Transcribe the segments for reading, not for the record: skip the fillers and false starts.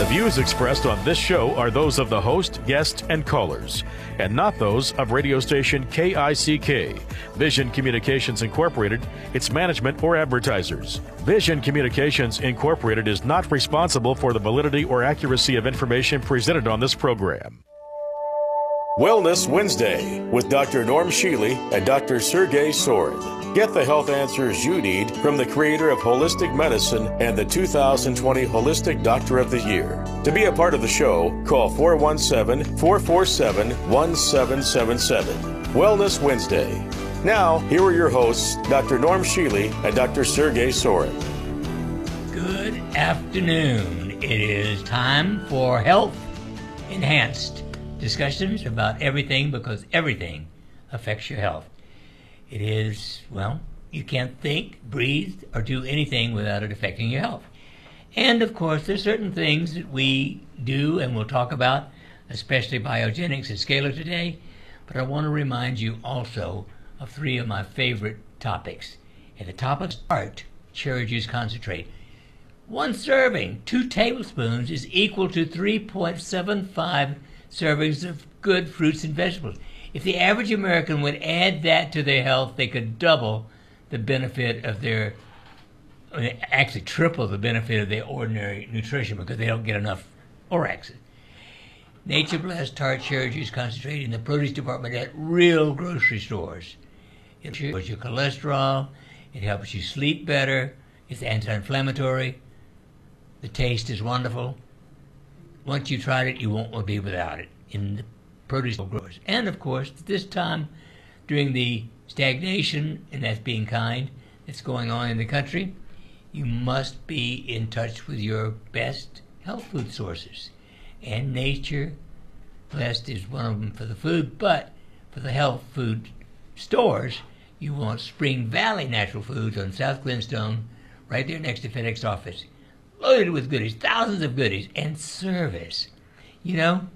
views expressed on this show are those of the host, guests, and callers, and not those of radio station KICK, Vision Communications Incorporated, its management, or advertisers. Vision Communications Incorporated is not responsible for the validity or accuracy of information presented on this program. Wellness Wednesday with Dr. Norm Shealy and Dr. Sergey Sorin. Get the health answers you need from the creator of Holistic Medicine and the 2020 Holistic Doctor of the Year. To be a part of the show, call 417-447-1777. Wellness Wednesday. Now, here are your hosts, Dr. Norm Shealy and Dr. Sergey Sorin. Good afternoon. It is time for Health Enhanced discussions about everything, because everything affects your health. It is, well, you can't think, breathe, or do anything without it affecting your health. And of course, there's certain things that we do and we'll talk about, especially biogenics and scalar today. But I want to remind you also of three of my favorite topics. At the top of the chart, cherry juice concentrate. One serving, 2 tablespoons, is equal to 3.75 servings of good fruits and vegetables. If the average American would add that to their health, they could double the benefit of their, actually triple the benefit of their ordinary nutrition, because they don't get enough ORACs. Nature Blessed tart cherry juice concentrate in the produce department at real grocery stores. It lowers your cholesterol, it helps you sleep better, it's anti-inflammatory, the taste is wonderful. Once you tried it, you won't want to be without it in the produce growers. And of course, this time during the stagnation, and that's being kind, that's going on in the country, you must be in touch with your best health food sources. And Nature Blessed is one of them for the food, but for the health food stores, you want Spring Valley Natural Foods on South Glenstone, right there next to FedEx office. Loaded with goodies, thousands of goodies, and service. You know,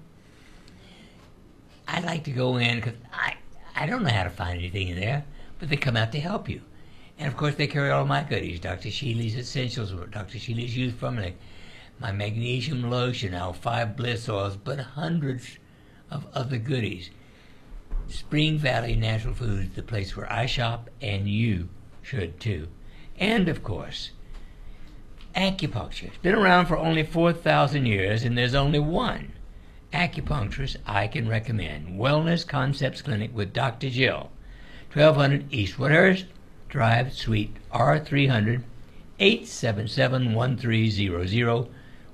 I like to go in because I don't know how to find anything in there, but they come out to help you. And of course, they carry all my goodies. Dr. Shealy's Essentials, Dr. Shealy's Youth Formula, my magnesium lotion, our 5 bliss oils, but hundreds of other goodies. Spring Valley Natural Foods, the place where I shop, and you should too. And of course, acupuncture. It's been around for only 4,000 years, and there's only one acupuncturist I can recommend. Wellness Concepts Clinic with Dr. Jill, 1200 East Woodhurst Drive, Suite R300, 877-1300,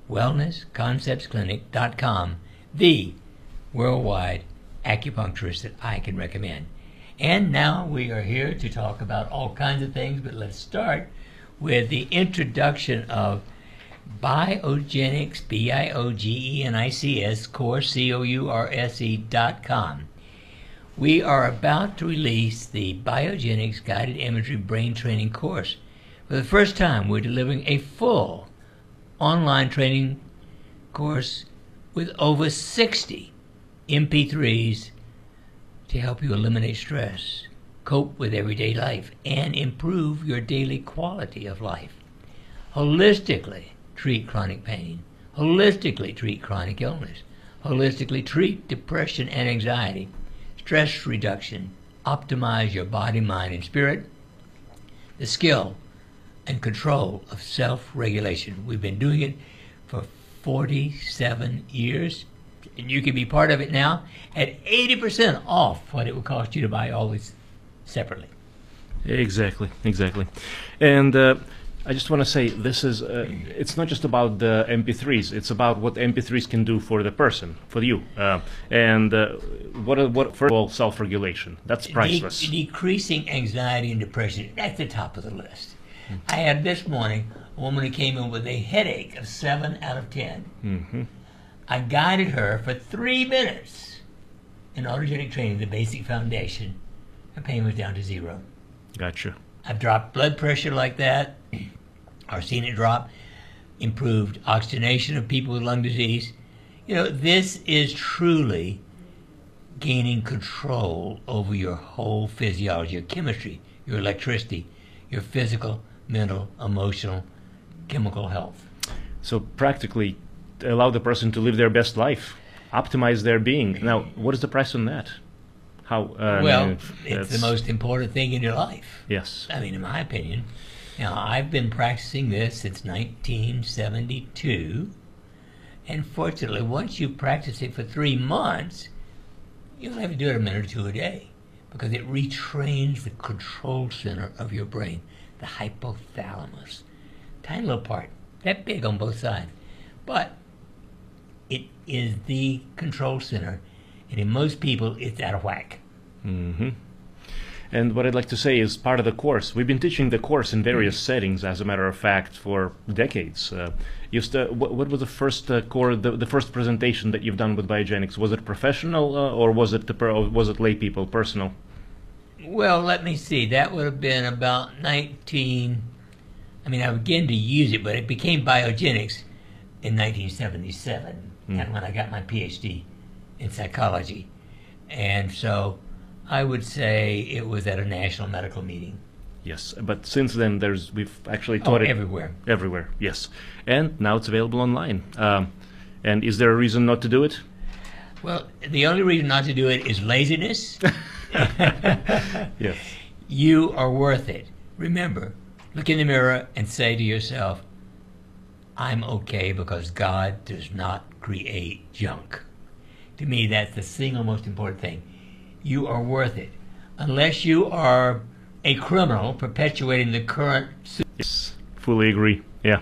wellnessconceptsclinic.com, the worldwide acupuncturist that I can recommend. And now we are here to talk about all kinds of things, but let's start with the introduction of Biogenics, Biogenics course, COURSE.com. We are about to release the Biogenics Guided Imagery Brain Training course. For the first time, we're delivering a full online training course with over 60 MP3s to help you eliminate stress, cope with everyday life, and improve your daily quality of life. Holistically treat chronic pain, holistically treat chronic illness, holistically treat depression and anxiety, stress reduction, optimize your body, mind, and spirit, the skill and control of self-regulation. We've been doing it for 47 years, and you can be part of it now at 80% off what it would cost you to buy all these separately. Exactly. And I just want to say, this is it's not just about the MP3s, it's about what MP3s can do for the person, for you. And what first of all, self-regulation. That's priceless. Decreasing anxiety and depression, that's the top of the list. I had this morning a woman who came in with a headache of 7 out of 10. Mm-hmm. I guided her for 3 minutes in autogenic training, the basic foundation. Her pain was down to 0. Gotcha. I've dropped blood pressure like that, or seen it drop, improved oxygenation of people with lung disease. You know, this is truly gaining control over your whole physiology, your chemistry, your electricity, your physical, mental, emotional, chemical health. So practically allow the person to live their best life, optimize their being. Now, what is the price on that? How? Well, it's the most important thing in your life. Yes. I mean, in my opinion. Now, I've been practicing this since 1972, and fortunately, once you practice it for 3 months, you only have to do it a minute or two a day, because it retrains the control center of your brain, the hypothalamus. Tiny little part, that big on both sides. But it is the control center, and in most people, it's out of whack. Mm-hmm. And what I'd like to say is part of the course. We've been teaching the course in various settings, as a matter of fact, for decades. What was the first the first presentation that you've done with Biogenics? Was it professional or was it lay people, personal? Well, let me see. That would have been about I began to use it, but it became Biogenics in 1977, and when I got my PhD in psychology. And so I would say it was at a national medical meeting. Yes, but since then we've actually taught it everywhere. Everywhere, yes. And now it's available online. And is there a reason not to do it? Well, the only reason not to do it is laziness. Yes. You are worth it. Remember, look in the mirror and say to yourself, I'm okay because God does not create junk. To me, that's the single most important thing. You are worth it. Unless you are a criminal perpetuating the current... Yes, fully agree. Yeah.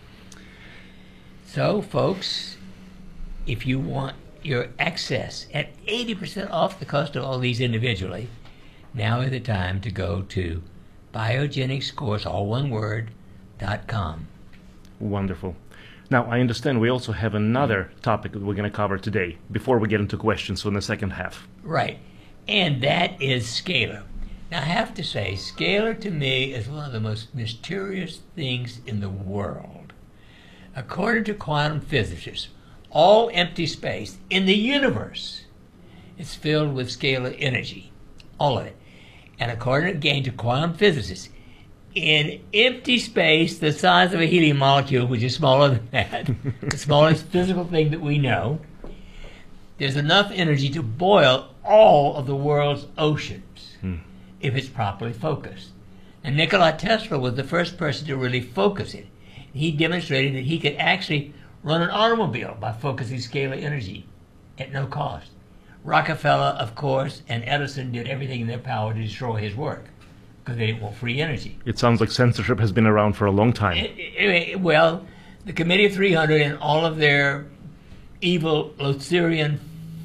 So, folks, if you want your access at 80% off the cost of all these individually, now is the time to go to biogenicscourse, all one word, .com. Wonderful. Now, I understand we also have another topic that we're going to cover today, before we get into questions in the second half. Right. And that is scalar. Now, I have to say, scalar to me is one of the most mysterious things in the world. According to quantum physicists, all empty space in the universe is filled with scalar energy, all of it. And according again to quantum physicists, in empty space the size of a helium molecule, which is smaller than that, the smallest physical thing that we know, there's enough energy to boil all of the world's oceans if it's properly focused. And Nikola Tesla was the first person to really focus it. He demonstrated that he could actually run an automobile by focusing scalar energy at no cost. Rockefeller, of course, and Edison did everything in their power to destroy his work because they didn't want free energy. It sounds like censorship has been around for a long time. Well, the Committee of 300 and all of their evil Lucerian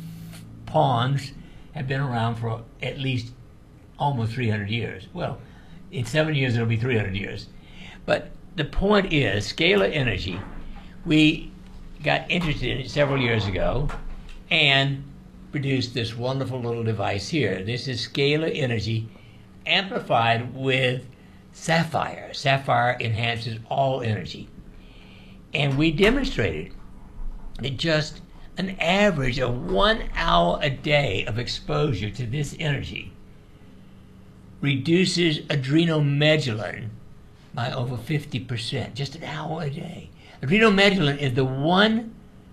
pawns have been around for at least almost 300 years. Well, in 7 years it'll be 300 years. But the point is, scalar energy, we got interested in it several years ago and produced this wonderful little device here. This is scalar energy amplified with sapphire. Sapphire enhances all energy. And we demonstrated that just an average of 1 hour a day of exposure to this energy reduces adrenomedullin by over 50%, just an hour a day. Adrenomedullin is the one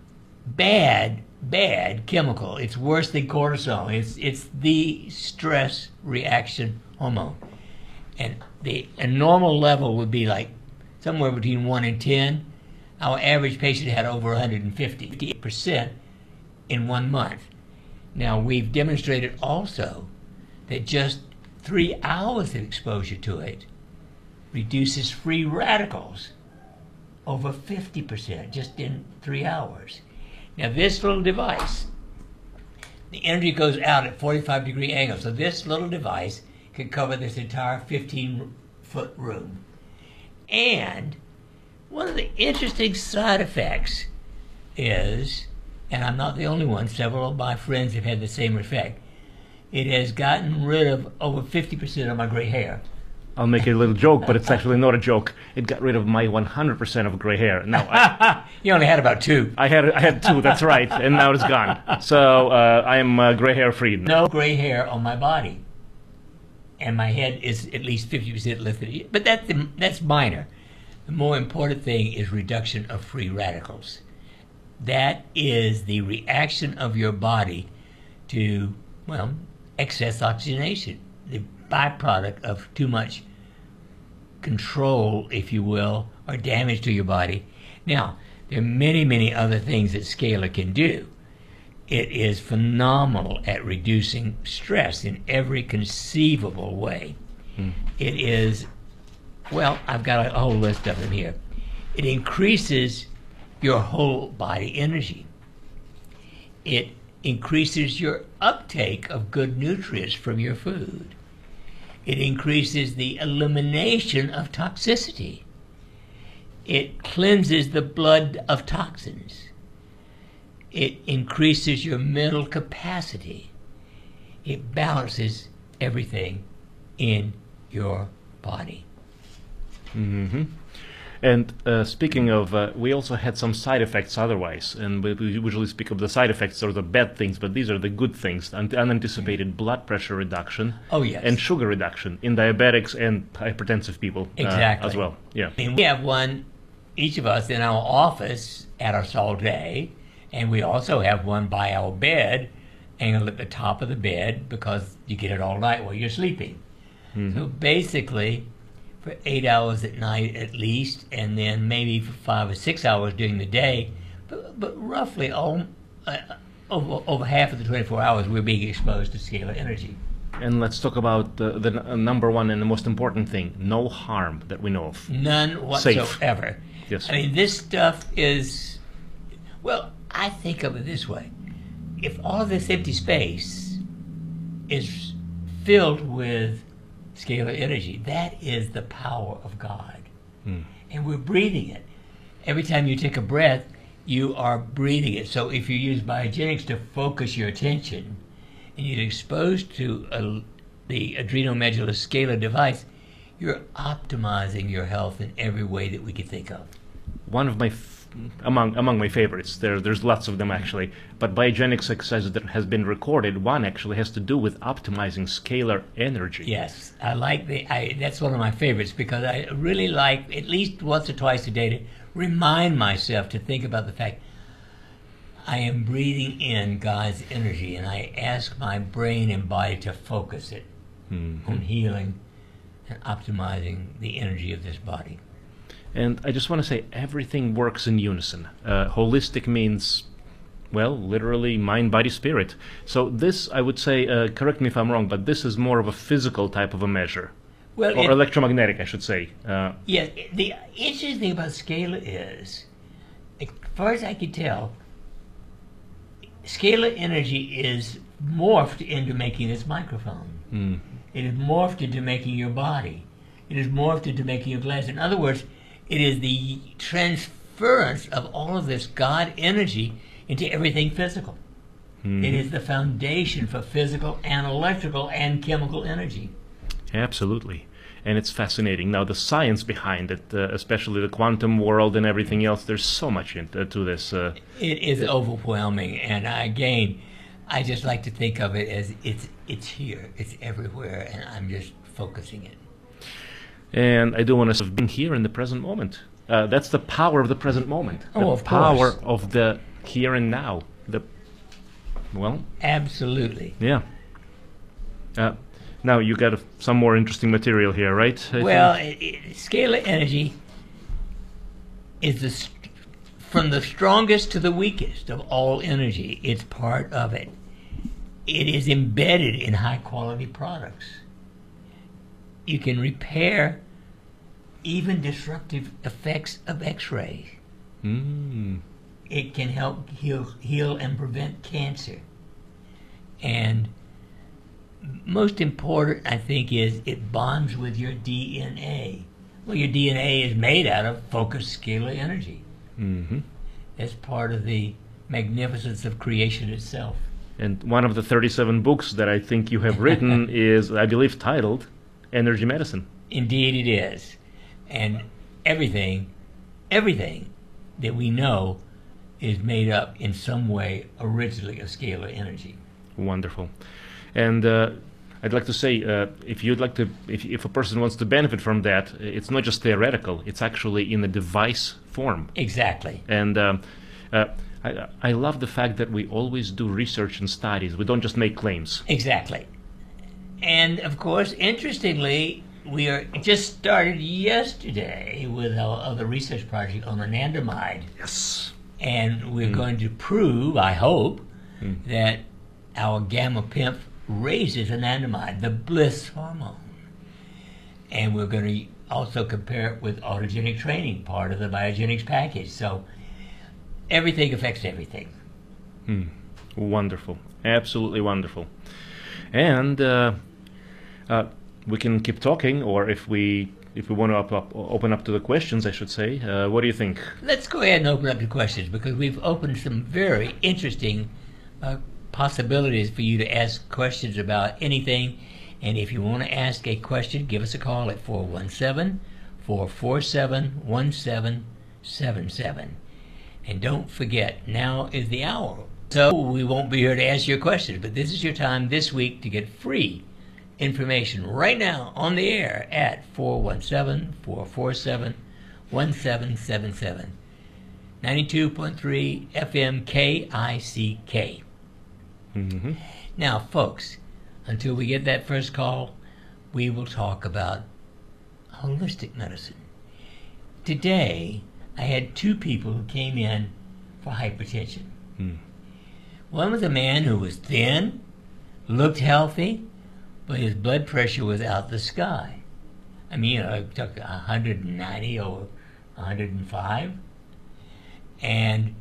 bad chemical. It's worse than cortisol. It's the stress reaction hormone. And a normal level would be like somewhere between 1 and 10. Our average patient had over 150% in 1 month. Now, we've demonstrated also that just 3 hours of exposure to it reduces free radicals over 50% just in 3 hours. Now, this little device, the energy goes out at 45-degree angle. So this little device can cover this entire 15-foot room. And one of the interesting side effects is, and I'm not the only one, several of my friends have had the same effect, it has gotten rid of over 50% of my gray hair. I'll make a little joke, but it's actually not a joke. It got rid of my 100% of gray hair. Now, you only had about 2. I had 2, that's right, and now it's gone. So I am gray hair free. No gray hair on my body. And my head is at least 50% lifted. But that's minor. The more important thing is reduction of free radicals. That is the reaction of your body to, well, excess oxygenation, the byproduct of too much control, if you will, or damage to your body. Now, there are many, many other things that Scalar can do. It is phenomenal at reducing stress in every conceivable way. It is, well, I've got a whole list of them here. It increases your whole body energy. It increases your uptake of good nutrients from your food. It increases the elimination of toxicity. It cleanses the blood of toxins. It increases your mental capacity. It balances everything in your body. And speaking of, we also had some side effects otherwise, and we usually speak of the side effects or the bad things, but these are the good things: unanticipated blood pressure reduction, Oh, yes. and sugar reduction in diabetics and hypertensive people Exactly. as well. Yeah. I mean, we have one, each of us, in our office at us all day, and we also have one by our bed, angled at the top of the bed, because you get it all night while you're sleeping. So basically, for 8 hours at night at least, and then maybe for 5 or 6 hours during the day, but roughly over half of the 24 hours we're being exposed to scalar energy. And let's talk about the number one and the most important thing: no harm that we know of. None whatsoever. Yes. I mean, this stuff is, well, I think of it this way. If all of this empty space is filled with scalar energy, that is the power of God. And we're breathing it. Every time you take a breath, you are breathing it. So if you use biogenics to focus your attention, and you're exposed to the adrenomedular scalar device, you're optimizing your health in every way that we could think of. One of my among my favorites. There's lots of them actually, but biogenics exercises that has been recorded, one actually has to do with optimizing scalar energy. Yes, I like that's one of my favorites, because I really like, at least once or twice a day, to remind myself to think about the fact I am breathing in God's energy, and I ask my brain and body to focus it on healing and optimizing the energy of this body. And I just want to say, everything works in unison. Holistic means, well, literally mind, body, spirit. So this, I would say, correct me if I'm wrong, but this is more of a physical type of a measure. Well, or electromagnetic, I should say. Yes, the interesting thing about scalar is, as far as I can tell, scalar energy is morphed into making this microphone. It is morphed into making your body. It is morphed into making your glass. In other words, it is the transference of all of this God energy into everything physical. It is the foundation for physical and electrical and chemical energy. Absolutely. And it's fascinating. Now, the science behind it, especially the quantum world and everything else, there's so much into this. It is overwhelming. And again, I just like to think of it as it's here, it's everywhere, and I'm just focusing it. And I do want to be here in the present moment. That's the power of the present moment. Oh, of power course. of the here and now. Absolutely. Yeah. Now you got some more interesting material here, right? Well, scalar energy is from the strongest to the weakest of all energy. It's part of it. It is embedded in high-quality products. You can repair even disruptive effects of X-rays. It can help heal and prevent cancer. And most important, I think, is it bonds with your DNA. Well, your DNA is made out of focused scalar energy. That's part of the magnificence of creation itself. And one of the 37 books that I think you have written is, I believe, titled Energy Medicine. Indeed it is. And everything that we know is made up in some way originally of scalar energy. Wonderful. And I'd like to say, if a person wants to benefit from that, it's not just theoretical, it's actually in a device form. Exactly. And I love the fact that we always do research and studies. We don't just make claims. Exactly. And of course, interestingly, we are just started yesterday with our other research project on anandamide. Yes. And we're going to prove, I hope, that our gabapentin raises anandamide, the bliss hormone. And we're going to also compare it with autogenic training, part of the biogenics package. So everything affects everything. Wonderful. Absolutely wonderful. And we can keep talking, or if we want to open up to the questions, I should say. What do you think? Let's go ahead and open up to questions, because we've opened some very interesting possibilities for you to ask questions about anything. And if you want to ask a question, give us a call at 417-447-1777. And don't forget, now is the hour. So we won't be here to answer your questions, but this is your time this week to get free information right now on the air at 417-447-1777. 92.3 FM KICK. Now, folks, until we get that first call, we will talk about holistic medicine. Today, I had two people who came in for hypertension. One was a man who was thin, looked healthy, but his blood pressure was out the sky. I mean, it took 190 or 105. And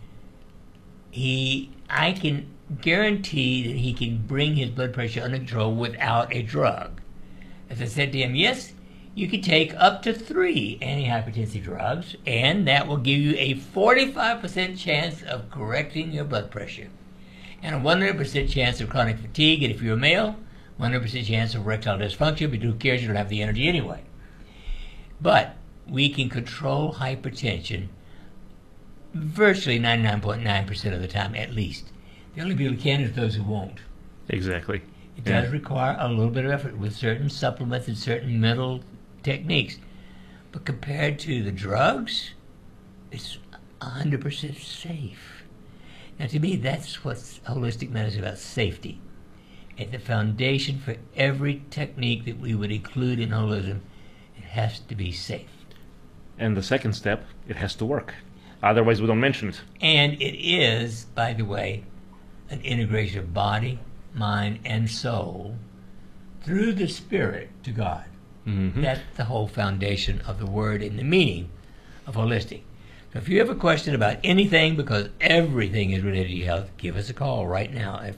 I can guarantee that he can bring his blood pressure under control without a drug. As I said to him, yes, you can take up to 3 antihypertensive drugs, and that will give you a 45% chance of correcting your blood pressure, and a 100% chance of chronic fatigue, and if you're a male, 100% chance of erectile dysfunction, but who cares, you don't have the energy anyway. But we can control hypertension virtually 99.9% of the time, at least. The only people who can is those who won't. Exactly. It does require a little bit of effort with certain supplements and certain mental techniques. But compared to the drugs, it's 100% safe. Now, to me, that's what holistic medicine is about, safety. At the foundation for every technique that we would include in holism, it has to be safe. And the second step, it has to work. Otherwise, we don't mention it. And it is, by the way, an integration of body, mind, and soul through the spirit to God. That's the whole foundation of the word and the meaning of holistic. So if you have a question about anything, because everything is related to your health, give us a call right now at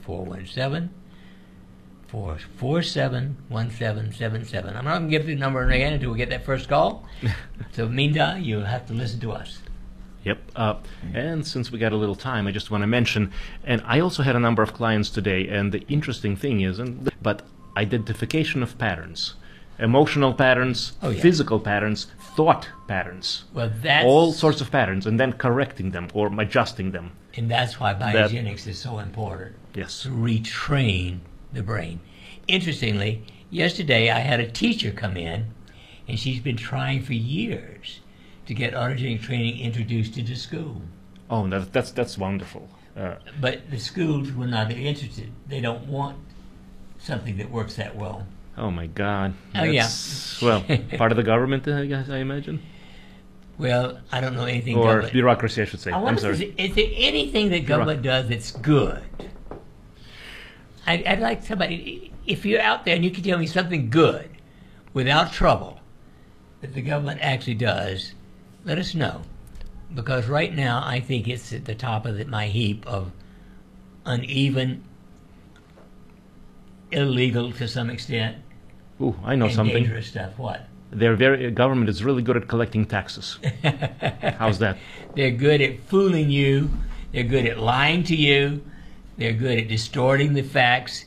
417-447-1777. I'm not going to give the number again until we get that first call. So meantime, you'll have to listen to us. Yep. And since we got a little time, I just want to mention, and I also had a number of clients today, and the interesting thing is, but identification of patterns, emotional patterns, physical patterns, thought patterns, all sorts of patterns, and then correcting them or adjusting them. And that's why biogenics is so important. Yes. To retrain the brain. Interestingly, yesterday I had a teacher come in, and she's been trying for years to get autogenic training introduced into school. Oh, that's wonderful. But the schools were not interested. They don't want something that works that well. Oh my God. Well, part of the government, I guess, I imagine. Well, I don't know anything. Or bureaucracy, I should say. I'm sorry. Is there anything that government does that's good? I'd like somebody, if you're out there and you can tell me something good, without trouble, that the government actually does, let us know. Because right now, I think it's at the top of my heap of uneven, illegal to some extent. Ooh, I know something. Dangerous stuff. What? Government is really good at collecting taxes. How's that? They're good at fooling you. They're good at lying to you. They're good at distorting the facts.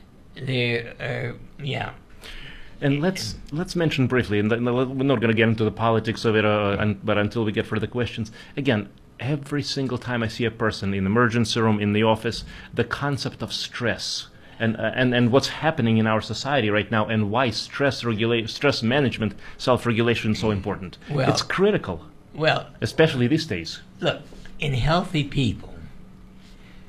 And let's mention briefly, and we're not going to get into the politics of it, but until we get further questions, again, every single time I see a person in the emergency room, in the office, the concept of stress and what's happening in our society right now, and why stress management, self-regulation is so important. Well, it's critical. Well, especially these days. Look, in healthy people,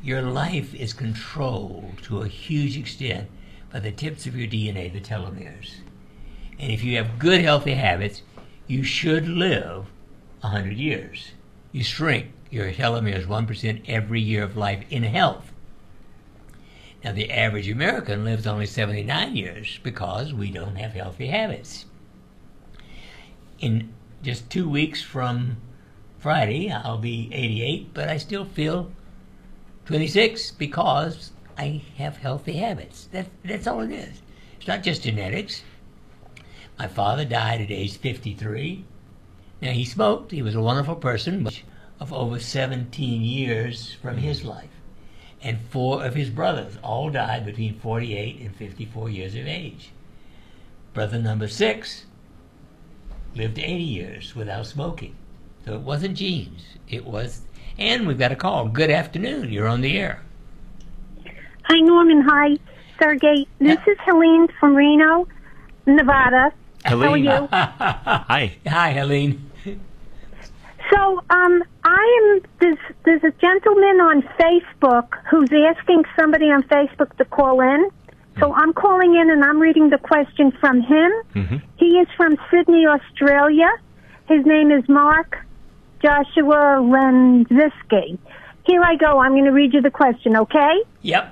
Your life is controlled to a huge extent by the tips of your DNA, the telomeres. And if you have good, healthy habits, you should live 100 years. You shrink your telomeres 1% every year of life in health. Now, the average American lives only 79 years because we don't have healthy habits. In just 2 weeks from Friday, I'll be 88, but I still feel 26 because I have healthy habits. That's all it is. It's not just genetics. My father died at age 53. Now, he smoked. He was a wonderful person, but of over 17 years from his life. And 4 of his brothers all died between 48 and 54 years of age. Brother number 6 lived 80 years without smoking. So it wasn't genes. It was... And we've got a call. Good afternoon. You're on the air. Hi, Norman. Hi, Sergey. This is Helene from Reno, Nevada. Helene. How are you? Hi. Hi, Helene. So, there's a gentleman on Facebook who's asking somebody on Facebook to call in. So I'm calling in and I'm reading the question from him. Mm-hmm. He is from Sydney, Australia. His name is Mark Joshua Lenziski. Here I go. I'm going to read you the question, okay? Yep.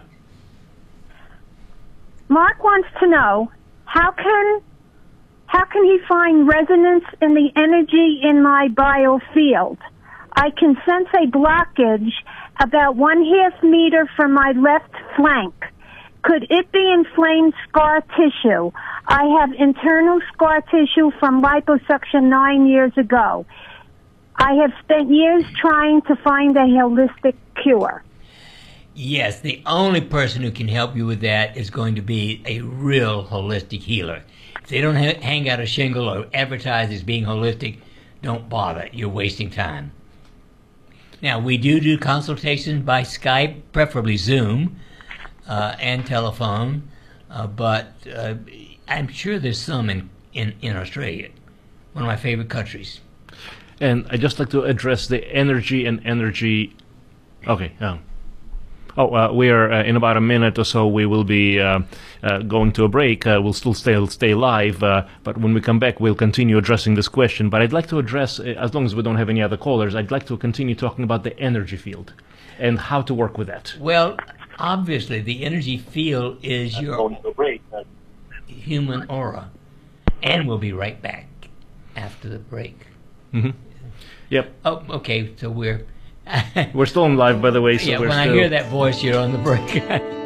Mark wants to know, how can he find resonance in the energy in my biofield? I can sense a blockage about 1/2 meter from my left flank. Could it be inflamed scar tissue? I have internal scar tissue from liposuction 9 years ago. I have spent years trying to find a holistic cure. Yes, the only person who can help you with that is going to be a real holistic healer. If they don't hang out a shingle or advertise as being holistic, don't bother. You're wasting time. Now, we do consultations by Skype, preferably Zoom, and telephone, but I'm sure there's some in Australia, one of my favorite countries. And I'd just like to address the energy and energy... Okay, we are in about a minute or so. We will be going to a break. We'll still stay live, but when we come back, we'll continue addressing this question. But I'd like to address, as long as we don't have any other callers, I'd like to continue talking about the energy field and how to work with that. Well, obviously, the energy field is your human aura. And we'll be right back after the break. Mm-hmm. Yep. Oh, okay, so we're... We're still on live, by the way. So yeah, we're when I hear that voice, you're on the break.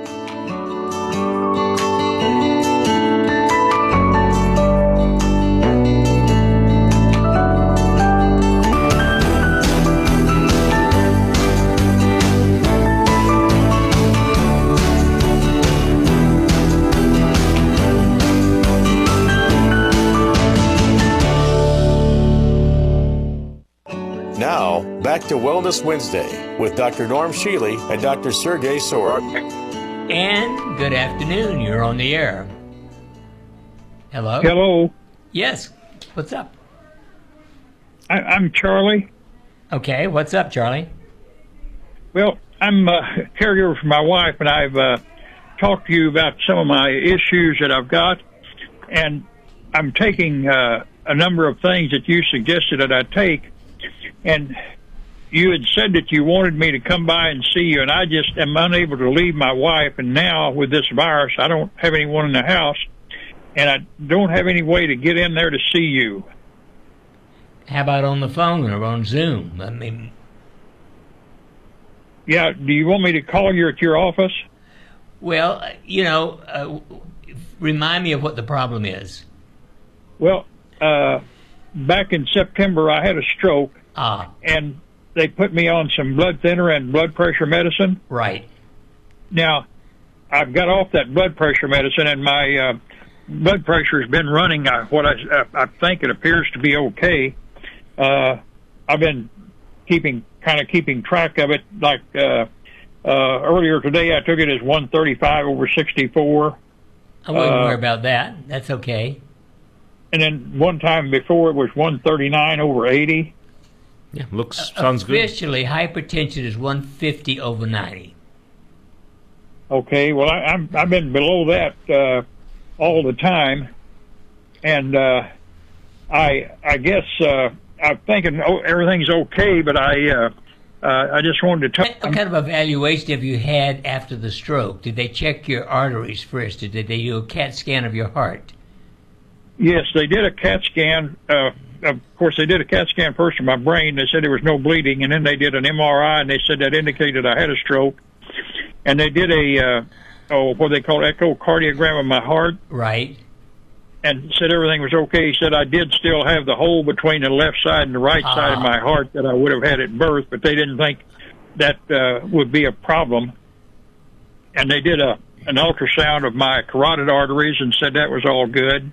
Now, back to Wellness Wednesday with Dr. Norm Shealy and Dr. Sergey Sorok. And good afternoon. You're on the air. Hello? Hello, Yes. What's up? I'm Charlie. Okay, what's up, Charlie? Well, I'm a caregiver for my wife, and I've talked to you about some of my issues that I've got, and I'm taking a number of things that you suggested that I take, and you had said that you wanted me to come by and see you, and I just am unable to leave my wife, and now with this virus, I don't have anyone in the house, and I don't have any way to get in there to see you. How about on the phone or on Zoom? I mean... Yeah, do you want me to call you at your office? Well, remind me of what the problem is. Well, back in September, I had a stroke, and they put me on some blood thinner and blood pressure medicine. Right. Now, I've got off that blood pressure medicine, and my blood pressure has been running what I think it appears to be okay. I've been keeping track of it. Like earlier today, I took it as 135/64. I wouldn't worry about that. That's okay. And then one time before, it was 139/80. Yeah, sounds good. Officially, hypertension is 150/90. Okay, well, I've been below that all the time, and I guess I'm thinking everything's okay, but I just wanted to What kind of evaluation have you had after the stroke? Did they check your arteries first, or did they do a CAT scan of your heart? Yes, they did a CAT scan. Of course, they did a CAT scan first of my brain. They said there was no bleeding, and then they did an MRI, and they said that indicated I had a stroke. And they did a what they call echocardiogram of my heart. Right. And said everything was okay. He said I did still have the hole between the left side and the right side of my heart that I would have had at birth, but they didn't think that would be a problem. And they did an ultrasound of my carotid arteries and said that was all good.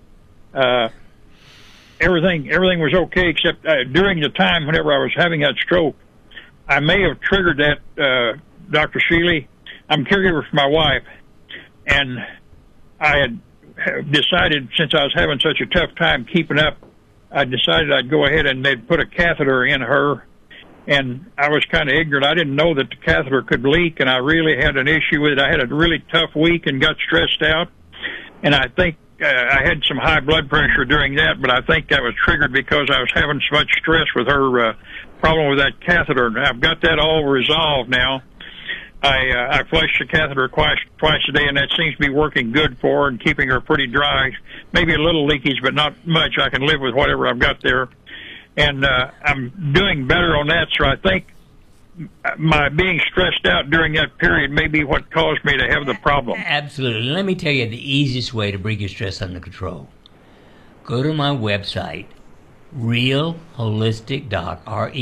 Everything was okay except during the time whenever I was having that stroke, I may have triggered that, Dr. Shealy. I'm a caregiver for my wife, and I had decided, since I was having such a tough time keeping up, I decided I'd go ahead and they'd put a catheter in her, and I was kind of ignorant. I didn't know that the catheter could leak, and I really had an issue with it. I had a really tough week and got stressed out, and I think I had some high blood pressure during that, but I think that was triggered because I was having so much stress with her problem with that catheter. And I've got that all resolved now. I flush the catheter twice a day, and that seems to be working good for her and keeping her pretty dry. Maybe a little leakage, but not much. I can live with whatever I've got there. And I'm doing better on that, so I think my being stressed out during that period may be what caused me to have the problem. Absolutely. Let me tell you the easiest way to bring your stress under control. Go to my website, Real Holistic Doc,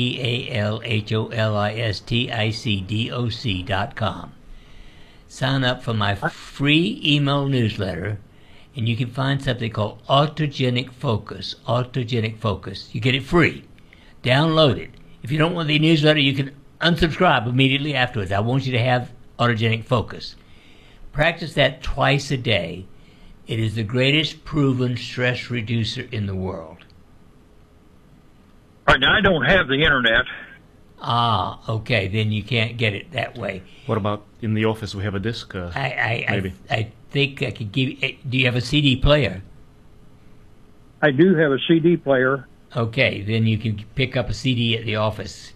RealHolisticDoc.com. Sign up for my free email newsletter, and you can find something called Autogenic Focus. Autogenic Focus. You get it free. Download it. If you don't want the newsletter, you can unsubscribe immediately afterwards. I want you to have Autogenic Focus. Practice that twice a day. It is the greatest proven stress reducer in the world. All right, now I don't have the internet. Ah, okay, then you can't get it that way. What about in the office? We have a disc, maybe. I think I could give you... Do you have a CD player? I do have a CD player. Okay, then you can pick up a CD at the office.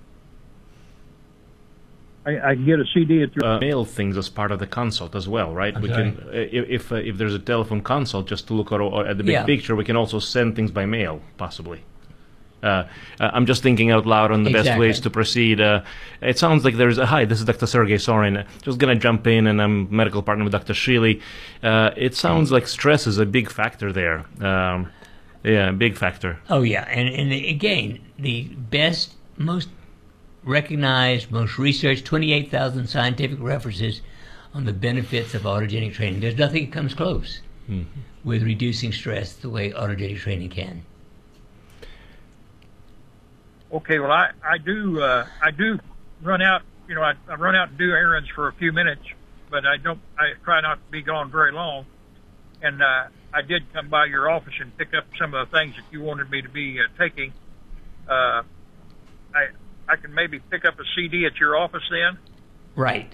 I can get a CD at your... mail things as part of the consult as well, right? I'm we sorry? can, if there's a telephone consult, just to look at the big picture, we can also send things by mail, possibly. I'm just thinking out loud on the best ways to proceed. It sounds like there's hi, this is Dr. Sergey Sorin. Just going to jump in, and I'm medical partner with Dr. Shealy. It sounds like stress is a big factor there. Yeah, big factor. Oh, yeah. And again, the best, most recognized, most researched, 28,000 scientific references on the benefits of autogenic training. There's nothing that comes close with reducing stress the way autogenic training can. Okay, well, I do run out. You know, I run out and do errands for a few minutes, but I try not to be gone very long. And I did come by your office and pick up some of the things that you wanted me to be taking. I can maybe pick up a CD at your office then. Right.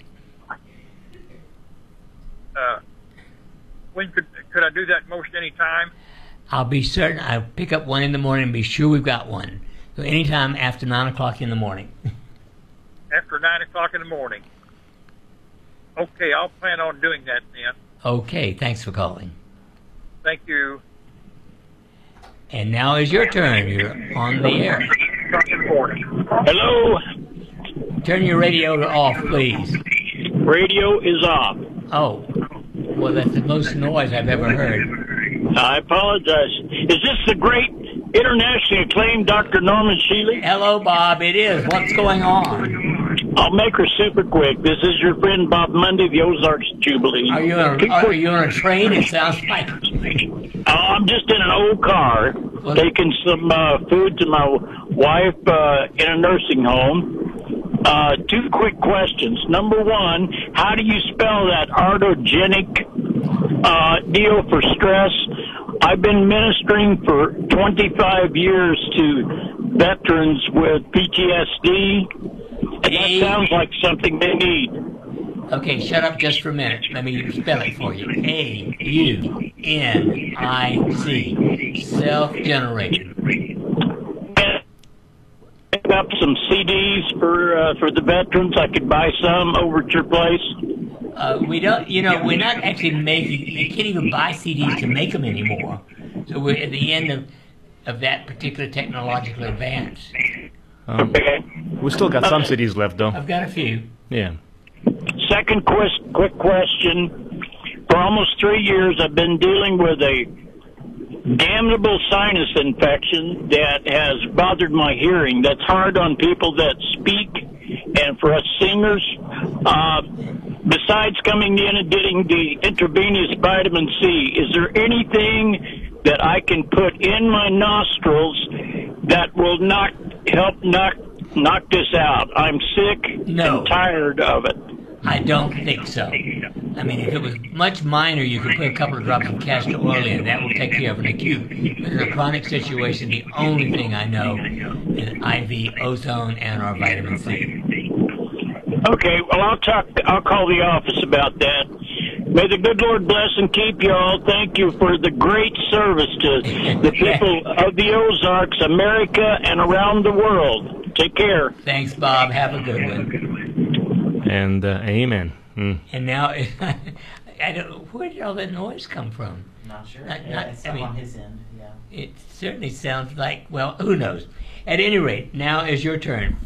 When could I do that most any time? I'll be certain. I'll pick up one in the morning and be sure we've got one. So anytime after 9 o'clock in the morning. After 9 o'clock in the morning. Okay, I'll plan on doing that then. Okay, thanks for calling. Thank you. And now is your turn. You're on the air. Hello? Turn your radio off, please. Radio is off. Oh, well, that's the most noise I've ever heard. I apologize. Is this the great internationally acclaimed Dr. Norman Shealy? Hello, Bob. It is. What's going on? I'll make her super quick. This is your friend Bob Monday, the Ozarks Jubilee. Are you on a train? It sounds like... I'm just in an old car, taking some food to my wife in a nursing home. Two quick questions. Number one, how do you spell that autogenic deal for stress? I've been ministering for 25 years to veterans with PTSD, and that sounds like something they need. Okay, shut up just for a minute. Let me spell it for you. AUNIC. Self-generated. Pick up some CDs for the veterans. I could buy some over at your place. We don't, we're not actually making, you can't even buy CDs to make them anymore. So we're at the end of that particular technological advance. Okay. We still got some CDs left, though. I've got a few. Yeah. Second quick question. For almost 3 years, I've been dealing with a damnable sinus infection that has bothered my hearing. That's hard on people that speak and for us singers. Besides coming in and getting the intravenous vitamin C, is there anything that I can put in my nostrils that will help knock this out? I'm sick and tired of it. I don't think so. I mean, if it was much minor, you could put a couple of drops of castor oil in. That will take care of an acute. But in a chronic situation, the only thing I know is IV ozone and our vitamin C. Okay, well, I'll call the office about that. May the good Lord bless and keep you all. Thank you for the great service to the people of the Ozarks, America, and around the world. Take care. Thanks, Bob. Have a good one. And amen. And now, I don't. Where did all that noise come from? Not sure. It's on his end. Yeah. It certainly sounds like. Well, who knows? At any rate, now is your turn.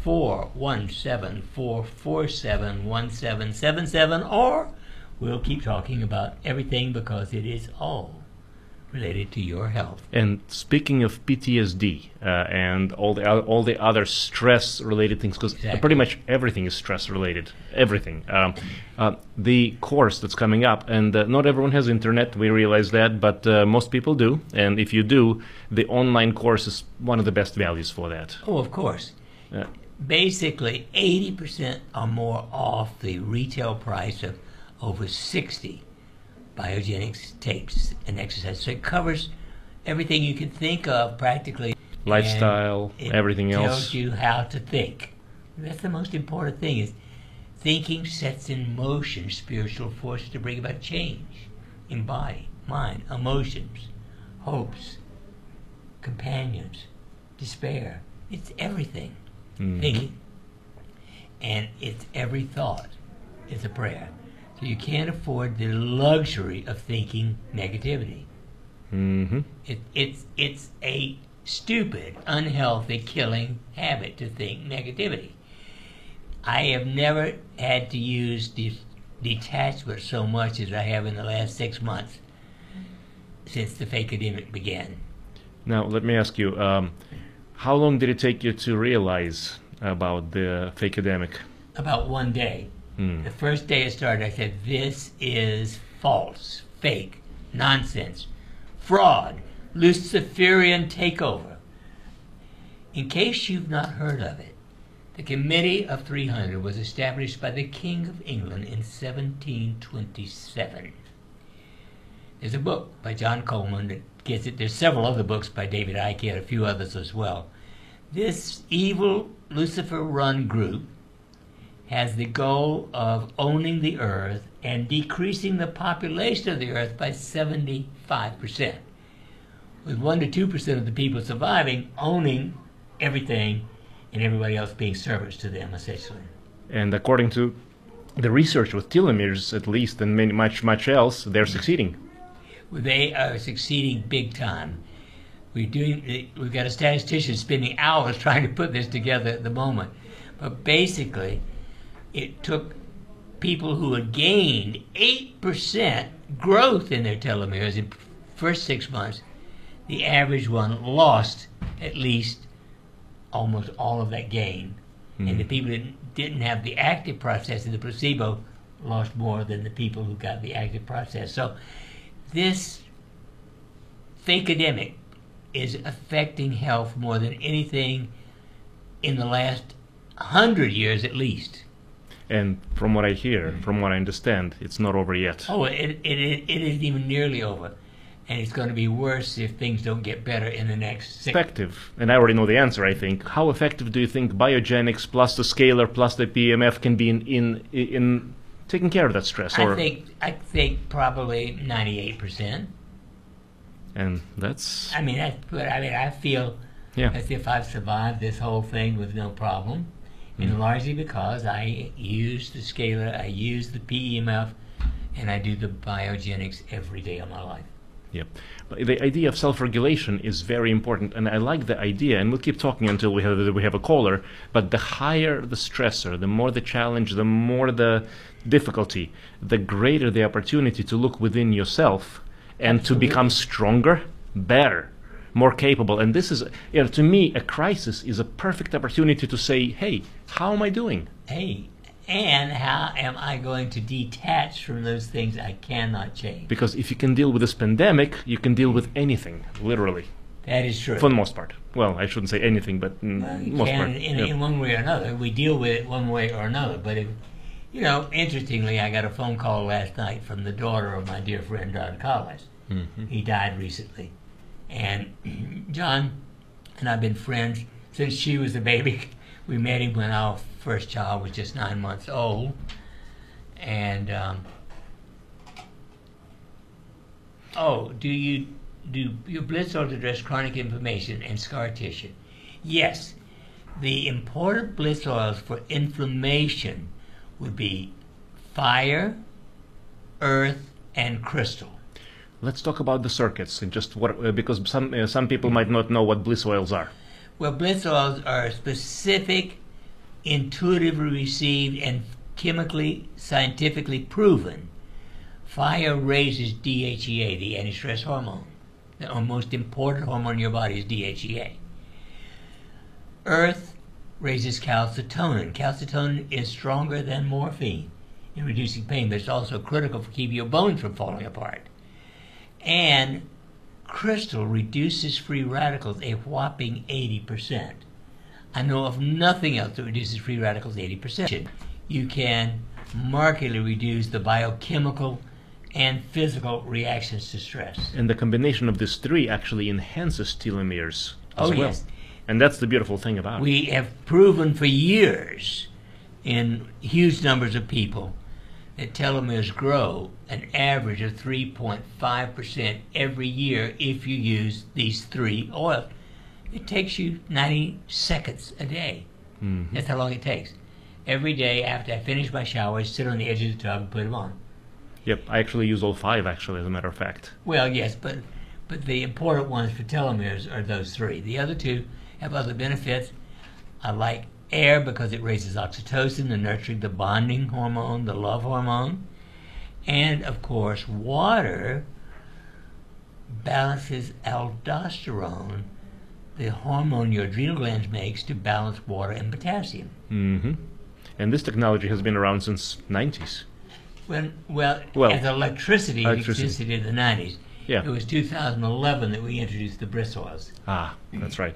417-447-1777, or we'll keep talking about everything because it is all related to your health. And speaking of PTSD and all the other stress-related things, because pretty much everything is stress-related. Everything. The course that's coming up, and not everyone has internet. We realize that, but most people do. And if you do, the online course is one of the best values for that. Oh, of course. Basically, 80% or more off the retail price of over 60 Biogenics tapes and exercise. So it covers everything you can think of practically. Lifestyle, everything else. It tells you how to think. That's the most important thing, is thinking sets in motion spiritual forces to bring about change in body, mind, emotions, hopes, companions, despair. It's everything. Thinking. And it's every thought is a prayer. So you can't afford the luxury of thinking negativity. It's a stupid, unhealthy, killing habit to think negativity. I have never had to use detachment so much as I have in the last 6 months since the fakademic began. Now, let me ask you, how long did it take you to realize about the fakademic? About 1 day. The first day it started, I said, this is false, fake, nonsense, fraud, Luciferian takeover. In case you've not heard of it, the Committee of 300 was established by the King of England in 1727. There's a book by John Coleman that gets it. There's several other books by David Icke and a few others as well. This evil Lucifer-run group has the goal of owning the earth and decreasing the population of the earth by 75%, with 1 to 2% of the people surviving, owning everything and everybody else being servants to them, essentially. And according to the research with telomeres, at least, and much else, they're succeeding. They are succeeding big time. We've got a statistician spending hours trying to put this together at the moment. But basically, it took people who had gained 8% growth in their telomeres in the first 6 months. The average one lost at least almost all of that gain. And the people that didn't have the active process in the placebo lost more than the people who got the active process. So this fakademic is affecting health more than anything in the last 100 years at least. And from what I hear, from what I understand, it's not over yet. Oh, it isn't even nearly over. And it's going to be worse if things don't get better in the next 6 months. Effective, and I already know the answer, I think. How effective do you think Biogenics plus the scalar plus the PMF can be in taking care of that stress? I think probably 98%. And that's... I mean, that's good. I mean, I feel as if I've survived this whole thing with no problem. And largely because I use the scalar, I use the PEMF, and I do the biogenics every day of my life. Yep. But the idea of self-regulation is very important, and I like the idea, and we'll keep talking until we have a caller, but the higher the stressor, the more the challenge, the more the difficulty, the greater the opportunity to look within yourself and to become stronger, better, more capable. And this is, to me, a crisis is a perfect opportunity to say, hey, how am I doing? Hey, and how am I going to detach from those things I cannot change? Because if you can deal with this pandemic, you can deal with anything, literally. That is true. For the most part. Well, I shouldn't say anything, but most part. In one way or another. We deal with it one way or another. But, interestingly, I got a phone call last night from the daughter of my dear friend John Collins. Mm-hmm. He died recently. And John and I have been friends since she was a baby. We met him when our first child was just 9 months old. And, do your blood cells address chronic inflammation and scar tissue? Yes. The important blood cells for inflammation would be fire, earth, and crystal. Let's talk about the circuits and just what, because some people might not know what bliss oils are. Well, bliss oils are specific, intuitively received, and chemically, scientifically proven. Fire raises DHEA, the anti-stress hormone. The most important hormone in your body is DHEA. Earth raises calcitonin. Calcitonin is stronger than morphine in reducing pain, but it's also critical for keeping your bones from falling apart. And crystal reduces free radicals a whopping 80%. I know of nothing else that reduces free radicals 80%. You can markedly reduce the biochemical and physical reactions to stress. And the combination of these three actually enhances telomeres as well. Yes. And that's the beautiful thing about it. We have proven for years in huge numbers of people that telomeres grow an average of 3.5% every year if you use these three oils. It takes you 90 seconds a day. Mm-hmm. That's how long it takes. Every day after I finish my shower, I sit on the edge of the tub and put them on. Yep, I actually use all five, actually, as a matter of fact. Well, yes, but the important ones for telomeres are those three. The other two have other benefits. I like air because it raises oxytocin, the nurturing, the bonding hormone, the love hormone. And, of course, water balances aldosterone, the hormone your adrenal glands makes to balance water and potassium. Mm-hmm. And this technology has been around since 90s. Well, as electricity existed in the 90s. Yeah. It was 2011 that we introduced the bliss oils. Ah, that's right.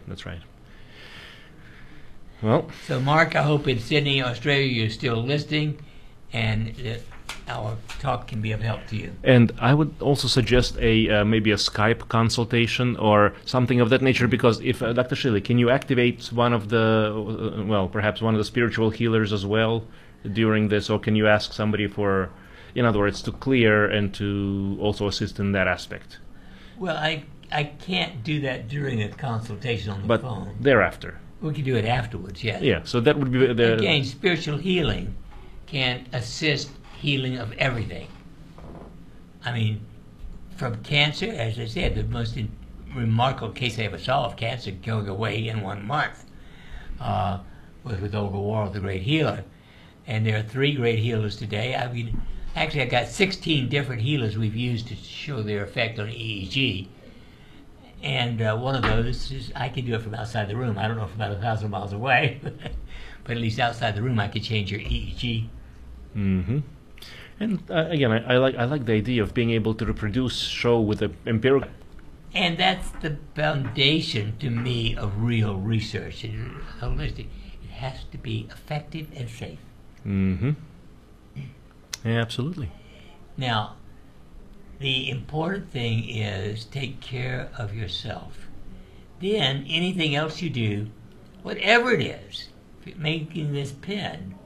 Well, so Mark, I hope in Sydney, Australia, you're still listening, and that our talk can be of help to you. And I would also suggest maybe a Skype consultation or something of that nature, because if Dr. Shilley, can you activate one of the, perhaps one of the spiritual healers as well during this, or can you ask somebody for, in other words, to clear and to also assist in that aspect? Well, I can't do that during a consultation on the phone. But thereafter. We can do it afterwards, yes. Yeah, so that would be the... Again, spiritual healing can assist healing of everything. I mean, from cancer, as I said, the most remarkable case I ever saw of cancer going away in 1 month was with Olga Warrell, the great healer. And there are 3 great healers today. I mean, actually, I've got 16 different healers we've used to show their effect on EEG. And one of those is I can do it from outside the room. I don't know if about 1,000 miles away, but at least outside the room I could change your EEG. Mm-hmm. And again, I like the idea of being able to reproduce show with the empirical. And that's the foundation to me of real research. Holistic. It has to be effective and safe. Mm-hmm. Yeah, absolutely. Now, the important thing is take care of yourself. Then anything else you do, whatever it is, making this pen,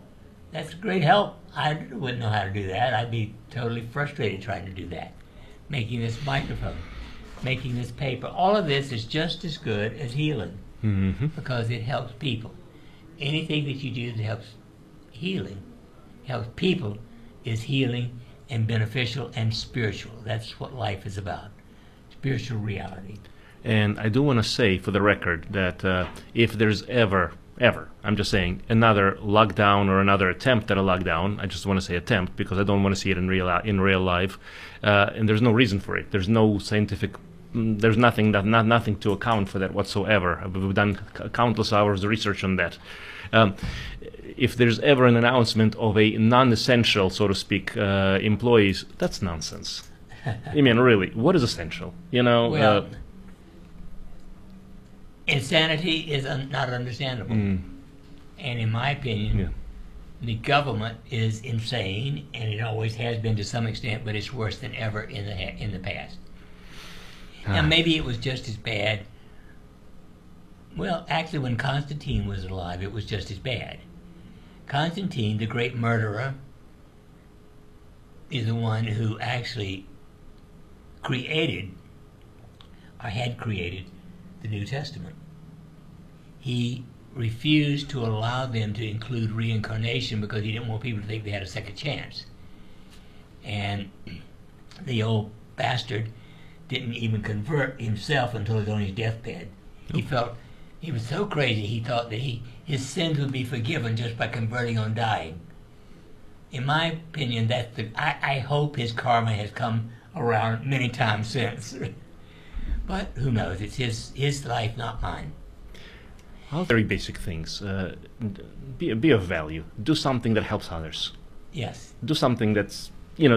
That's great help. I wouldn't know how to do that. I'd be totally frustrated trying to do that. Making this microphone, making this paper, all of this is just as good as healing because it helps people. Anything that you do that helps healing, helps people, is healing and beneficial and spiritual. That's what life is about, spiritual reality. And I do want to say, for the record, that if there's ever, I'm just saying, another lockdown or another attempt at a lockdown, I just want to say attempt because I don't want to see it in real life, and there's no reason for it. There's no scientific, there's nothing to account for that whatsoever. We've done countless hours of research on that. If there's ever an announcement of a non-essential, so to speak, employees, that's nonsense. I mean, really, what is essential? You know. Well, insanity is not understandable. And in my opinion, the government is insane, and it always has been to some extent, but it's worse than ever in the past. Now, maybe it was just as bad. Well, actually, when Constantine was alive, it was just as bad. Constantine, the great murderer, is the one who actually created, or had created, the New Testament. He refused to allow them to include reincarnation because he didn't want people to think they had a second chance. And the old bastard didn't even convert himself until he was on his deathbed. He felt he was so crazy he thought that his sins would be forgiven just by converting on dying. In my opinion, I hope his karma has come around many times since. But who knows? It's his life, not mine. Well, very basic things. Be of value. Do something that helps others. Yes. Do something that's,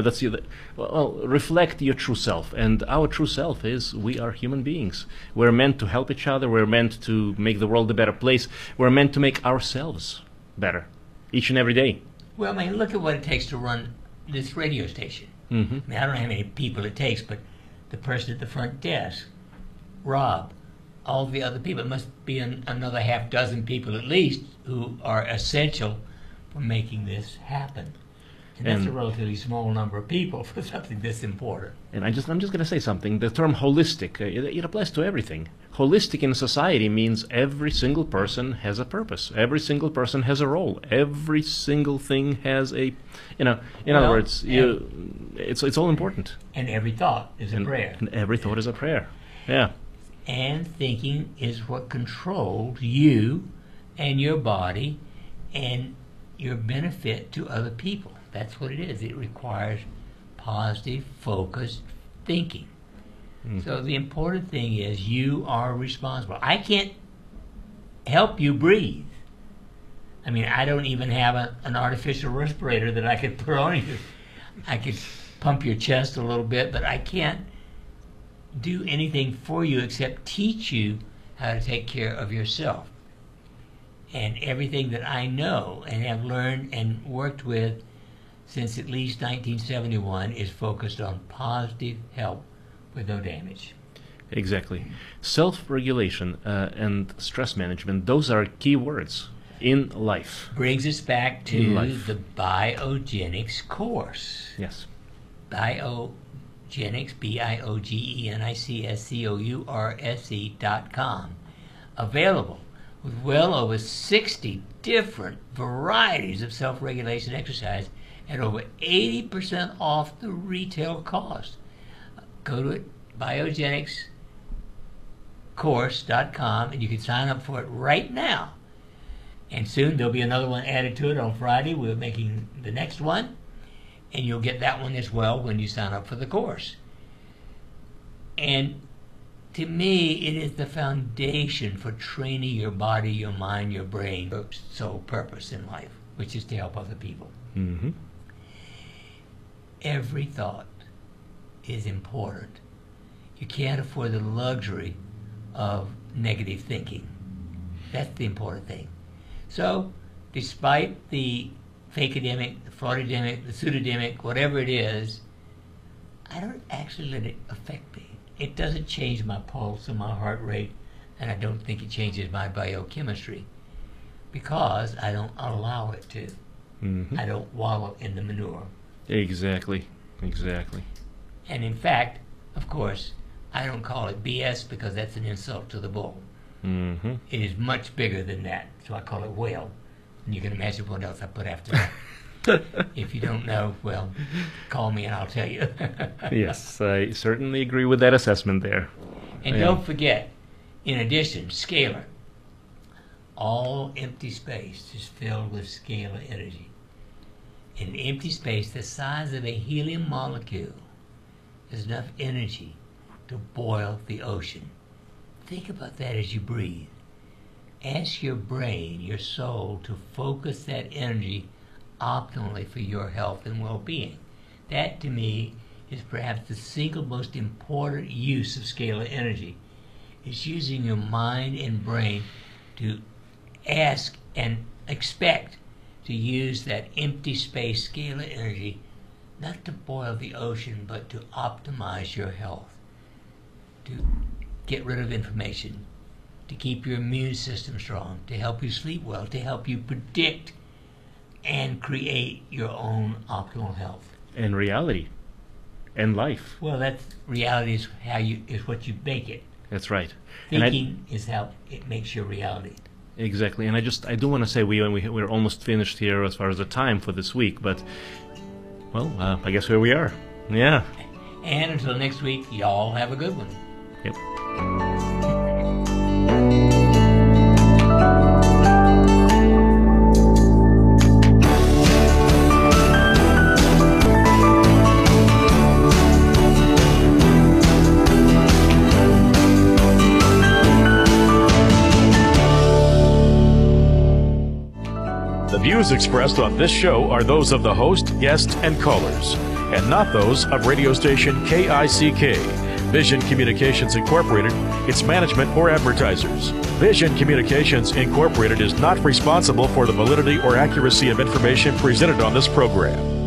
reflect your true self. And our true self is we are human beings. We're meant to help each other. We're meant to make the world a better place. We're meant to make ourselves better each and every day. Well, I mean, look at what it takes to run this radio station. I mean, I don't know how many people it takes, but the person at the front desk, Rob, all the other people, it must be another half dozen people at least who are essential for making this happen. And that's a relatively small number of people for something this important. And I'm just going to say something. The term holistic, it applies to everything. Holistic in society means every single person has a purpose. Every single person has a role. Every single thing has a, in other words, it's all important. And every thought is a prayer. And every thought is a prayer. Yeah. And thinking is what controls you and your body and your benefit to other people. That's what it is. It requires positive, focused thinking. So the important thing is you are responsible. I can't help you breathe. I mean, I don't even have an artificial respirator that I could put on you. I could pump your chest a little bit, but I can't do anything for you except teach you how to take care of yourself. And everything that I know and have learned and worked with since at least 1971 is focused on positive help with no damage. Exactly. Self-regulation and stress management, those are key words in life. Brings us back to the Biogenics course. Yes. Biogenics, BIOGENICSCOURSE.com. Available with well over 60 different varieties of self-regulation exercise at over 80% off the retail cost. Go to it, biogenicscourse.com, and you can sign up for it right now. And soon there'll be another one added to it on Friday. We're making the next one, and you'll get that one as well when you sign up for the course. And to me, it is the foundation for training your body, your mind, your brain, your sole purpose in life, which is to help other people. Mm-hmm. Every thought is important. You can't afford the luxury of negative thinking. That's the important thing. So, despite the fake-edemic, the fraud-edemic, the pseudodemic, whatever it is, I don't actually let it affect me. It doesn't change my pulse or my heart rate, and I don't think it changes my biochemistry because I don't allow it to. I don't wallow in the manure. Exactly. Exactly. And in fact, of course, I don't call it BS because that's an insult to the bull. Mm-hmm. It is much bigger than that, so I call it whale. And you can imagine what else I put after that. If you don't know, well, call me and I'll tell you. Yes, I certainly agree with that assessment there. And don't forget, in addition, scalar. All empty space is filled with scalar energy. In empty space, the size of a helium molecule is enough energy to boil the ocean. Think about that as you breathe. Ask your brain, your soul, to focus that energy optimally for your health and well-being. That, to me, is perhaps the single most important use of scalar energy. Is using your mind and brain to ask and expect to use that empty space scalar energy not to boil the ocean, but to optimize your health, to get rid of inflammation, to keep your immune system strong, to help you sleep well, to help you predict and create your own optimal health. And reality. And life. Well, that's reality is what you make it. That's right. Thinking is how it makes your reality. Exactly. And I do want to say we're almost finished here as far as the time for this week, but, well, I guess where we are. Yeah. And until next week, y'all have a good one. Yep. The views expressed on this show are those of the host, guests, and callers, and not those of radio station KICK, Vision Communications Incorporated, its management, or advertisers. Vision Communications Incorporated is not responsible for the validity or accuracy of information presented on this program.